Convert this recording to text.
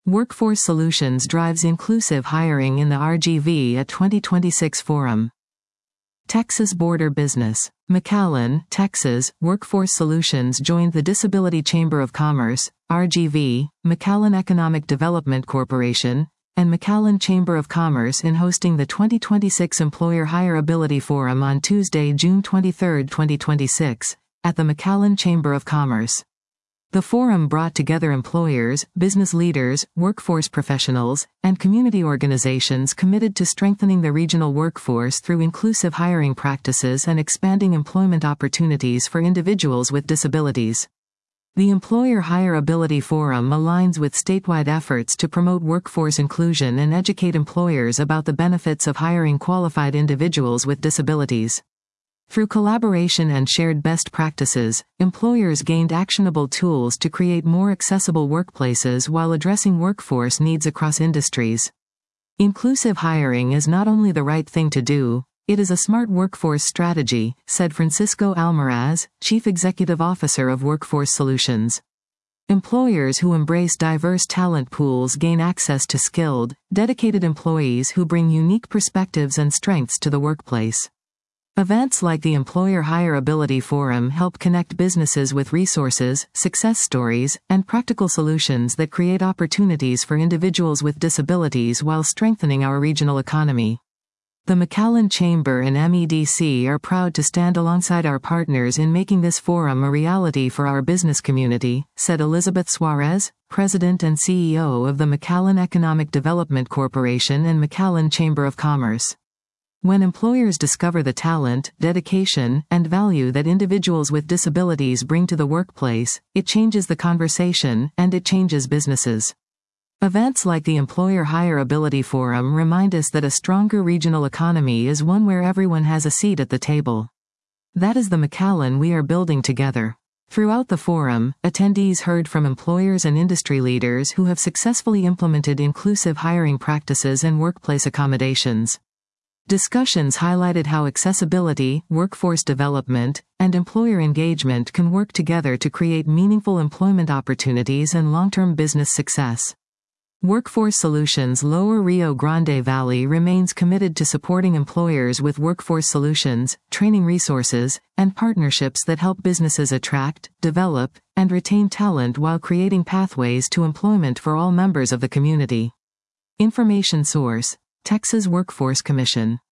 Workforce Solutions drives inclusive hiring in the RGV at 2026 Forum. Texas Border Business. McAllen, Texas, Workforce Solutions joined the Disability Chamber of Commerce, RGV, McAllen Economic Development Corporation, and McAllen Chamber of Commerce in hosting the 2026 Employer Hireability Forum on Tuesday, June 23, 2026, at the McAllen Chamber of Commerce. The forum brought together employers, business leaders, workforce professionals, and community organizations committed to strengthening the regional workforce through inclusive hiring practices and expanding employment opportunities for individuals with disabilities. The Employer Hireability Forum aligns with statewide efforts to promote workforce inclusion and educate employers about the benefits of hiring qualified individuals with disabilities. Through collaboration and shared best practices, employers gained actionable tools to create more accessible workplaces while addressing workforce needs across industries. Inclusive hiring is not only the right thing to do, it is a smart workforce strategy, said Francisco Almaraz, Chief Executive Officer of Workforce Solutions. Employers who embrace diverse talent pools gain access to skilled, dedicated employees who bring unique perspectives and strengths to the workplace. Events like the Employer Hireability Forum help connect businesses with resources, success stories, and practical solutions that create opportunities for individuals with disabilities while strengthening our regional economy. The McAllen Chamber and MEDC are proud to stand alongside our partners in making this forum a reality for our business community, said Elizabeth Suarez, President and CEO of the McAllen Economic Development Corporation and McAllen Chamber of Commerce. When employers discover the talent, dedication, and value that individuals with disabilities bring to the workplace, it changes the conversation, and it changes businesses. Events like the Employer Hireability Forum remind us that a stronger regional economy is one where everyone has a seat at the table. That is the McAllen we are building together. Throughout the forum, attendees heard from employers and industry leaders who have successfully implemented inclusive hiring practices and workplace accommodations. Discussions highlighted how accessibility, workforce development, and employer engagement can work together to create meaningful employment opportunities and long-term business success. Workforce Solutions Lower Rio Grande Valley remains committed to supporting employers with workforce solutions, training resources, and partnerships that help businesses attract, develop, and retain talent while creating pathways to employment for all members of the community. Information source: Texas Workforce Commission.